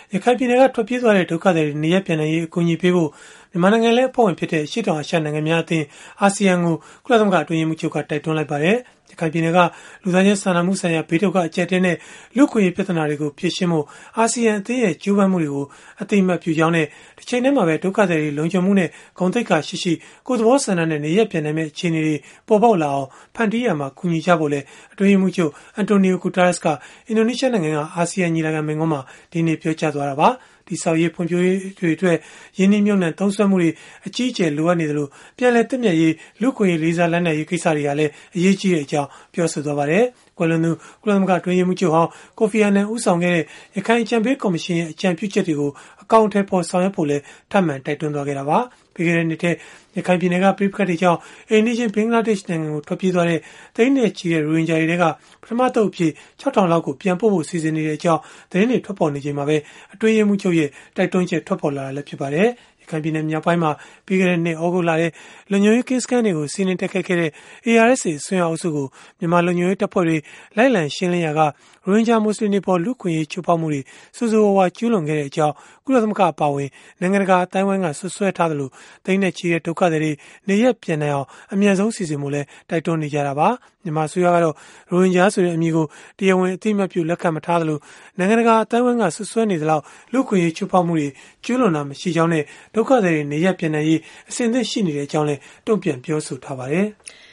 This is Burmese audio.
ရခိုင်ပြည်နယ်ကထွက်ပြေးသွားတဲ့ဒုက္ခသည်တွေနေရပ်ပြန်နိုင်ရေးအကူအညီပေးဖို့မြန်မာနိုင်ငံလည်းအဖွဲ့ဝင်ဖြစ်တဲ့ရှေ့တောင်အာရှနိုင်ငံများအသင်းအာဆီယံကိုကုလသမဂ္ဂအတွင်းရေးမှူးချုပ်ကတိုက်တွန်းလိုက်ပါတယ်။ရခိုင်ပြည်နယ်ကလူသားချင်းစာနာမှုဆိုင်ရာဘေးဒုက္ခအကျပ်အတည်းနဲ့လူ့အခွင့်အရေးပြဿနာတွေကိုဖြေရှင်းဖို့အာဆီယံအသင်းရဲ့ကြိုးပမ်းမှုတွေကိုအသိအမှတ်ပြုကြောင်းနဲ့တစ်ချိန်တည်းမှာပဲဒုက္ခသည်တွေလုံခြုံမှုနဲ့ဂုဏ်သိက္ခာရှိရှိကိုယ်သဘောဆန္ဒနဲ့နေရပ်ပြန်နိုင်မယ့်အခြေအနေတွေပေါ်ပေါက်လာအောင်ဖန်တီးရမှာကူညီကြဖို့လည်းအတွင်းရေးမှူးချုပ်အန်တိုနီယိုဂူတာရက်စ်ကအင်ဒိုနီးရှားနိုင်ငံကအာဆီယံညီလာခံမိန့်ခွန်းမှာဒီနေ့ပြောကြားသွားတာပါ။ဒီဆောက်ရေးဖွံ့ဖြိုးရေးတွေအတွက်ရင်းနှီးမြှုပ်နှံသုံးစွဲမှုတွေအကြီးအကျယ်လိုအပ်နေတယ်လို့ပြန်လည်သင့်မြတ်ရေးလူ့ခွင့်ရေးလေးစားလက်နက်ရေးကိစ္စတွေကလည်းအရေးကြီးတဲ့အကြောင်းပြောဆိုသွားပါတယ်။ကွယ်လွန်သူကုလသမဂ္ဂအတွင်းရေးမှူးချုပ်ဟောင်းကိုဖီအာနန်ဦးဆောင်ခဲ့တဲ့ရခိုင်အကြံပေးကော်မရှင်ရဲ့အကြံပြုချက်တွေကိုအကောင့်ထဲပေါ်ဆောင်ရွက်ဖို့လည်းထပ်မံတိုက်တွန်းသွားခဲ့တာပါ။ပြီးခဲ့တဲ့နှစ်ထဲရခိုင်ပြည်နယ်ကပြည်ပခတ်တွေကြောင့်အိန္ဒိယဘင်္ဂလားဒေ့ရှ်နိုင်ငံကိုထွက်ပြေးသွားတဲ့သိန်းနဲ့ချီတဲ့ရိုဟင်ဂျာတွေကပထမတုပ်အဖြစ် 6,000 လောက်ကိုပြန်ပို့ဖို့စီစဉ်နေတဲ့အကြောင်းသတင်းတွေထွက်ပေါ်နေချိန်မှာပဲအတွင်းရေးမှူးချုပ်ရဲ့တိုက်တွန်းချက်ထွက်ပေါ်လာတာလည်းဖြစ်ပါတယ်။ရခိုင်ပြည်နယ်မြောက်ပိုင်းမှာပြီးခဲ့တဲ့နှစ်ဩဂုတ်လထဲလုံခြုံရေးကင်းစခန်းတွေကိုစီးနင်းတိုက်ခိုက်ခဲ့တဲ့ ARSA အစွန်းရောက်အုပ်စုကိုမြန်မာလုံခြုံရေးတပ်ဖွဲ့တွေလိုက်လံရှင်းလင်းရာကရိုဟင်ဂျာမွတ်စလင်တွေပေါ်လူ့ခွင့်ရေးချိုးဖောက်မှုတွေဆိုးဆိုးဝါးဝါကျူးလွန်ခဲ့တဲ့အကြောင်းကုလသမဂ္ဂအပါအဝင်နိုင်ငံတကာအတိုင်းအဝိုင်းကဆွဆွဲထားသလိုသိန်းနဲ့ချီတဲ့ဒုက္ခသည်တွေနေရပ်ပြန်နိုင်အောင်အမြန်ဆုံးစီစဉ်မှုလဲတိုက်တွန်းနေကြတာပါမြန်မာအစိုးရကတော့ရိုဟင်ဂျာဆိုတဲ့အမည်ကိုတရားဝင်အသိအမှတ်ပြုလက်ခံမထားသလိုနိုင်ငံတကာအတိုင်းအဝိုင်းကဆွဆွဲနေသလောက်လူ့ခွင့်ရေးချိုးဖောက်မှုတွေကျူးလွန်တာမရှိကြောင်းနဲ့ဒုက္ခသည်တွေနေရပ်ပြန်နိုင်ရေးအစဉ်အသင့်ရှိနေတဲ့အကြောင်းလဲတုံ့ပြန်ပြောဆိုထားပါတယ်။